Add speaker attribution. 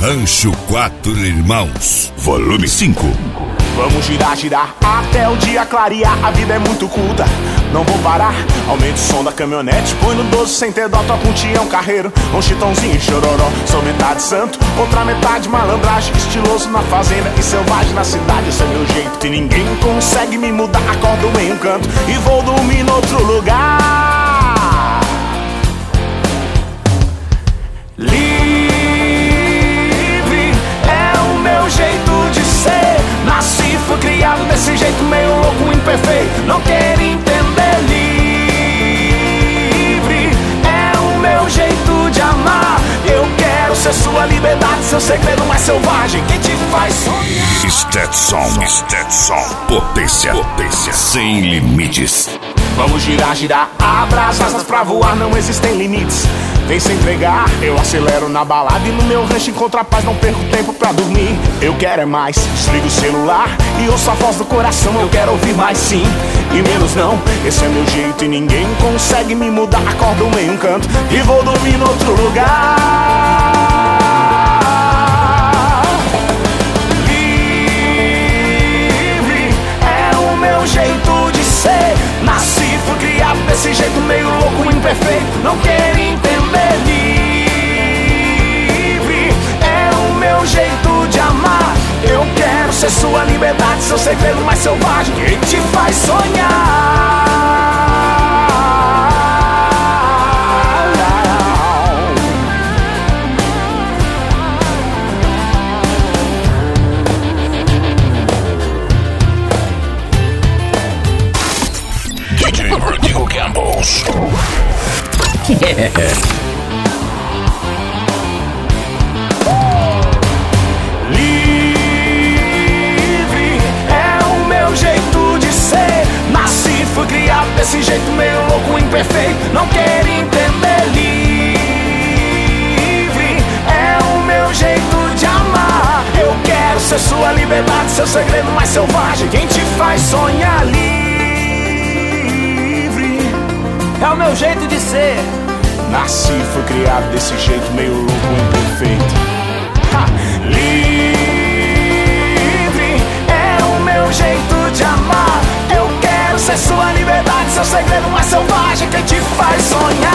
Speaker 1: Rancho Quatro Irmãos, volume 5.
Speaker 2: Vamos girar, girar até o dia clarear. A vida é muito curta, não vou parar. Aumenta o som da caminhonete, põe no 12 sem ter dó. Toca um Tião Carreiro, um Chitãozinho e Chororó. Sou metade santo, outra metade malandragem. Estiloso na fazenda e selvagem na cidade. Esse é meu jeito e ninguém consegue me mudar. Acordo em um canto e vou dormir em outro lugar. Livre é o meu jeito de ser. Nasci, fui criado desse jeito meio louco, imperfeito. Não quero entender. Livre é o meu jeito de amar. Eu quero ser sua liberdade, seu segredo mais selvagem. Quem te faz sonhar?
Speaker 1: Stetson, potência sem limites.
Speaker 2: Vamos girar, girar, abra as asas pra voar, não existem limites. Vem se entregar, eu acelero na balada e no meu rancho encontro a paz, não perco tempo pra dormir. Eu quero é mais, desligo o celular e ouço a voz do coração. Eu quero ouvir mais sim e menos não. Esse é meu jeito e ninguém consegue me mudar. Acordo em um canto e vou dormir em outro lugar. Livre é o meu jeito de ser. Nasci, fui criado desse jeito meio louco, imperfeito. Não quero entender. Livre é o meu jeito de amar. Eu quero ser sua liberdade, seu segredo mais selvagem. Quem te faz sonhar?
Speaker 1: DJ Rodrigo Campos.
Speaker 2: Livre é o meu jeito de ser. Nasci, fui criado desse jeito meio louco, imperfeito. Não quero entender. Livre é o meu jeito de amar. Eu quero ser sua liberdade, seu segredo mais selvagem. Quem te faz sonhar? Livre é o meu jeito de ser. Nasci, fui criado desse jeito meio louco, imperfeito. Livre é o meu jeito de amar. Eu quero ser sua liberdade, seu segredo mais selvagem. Quem te faz sonhar?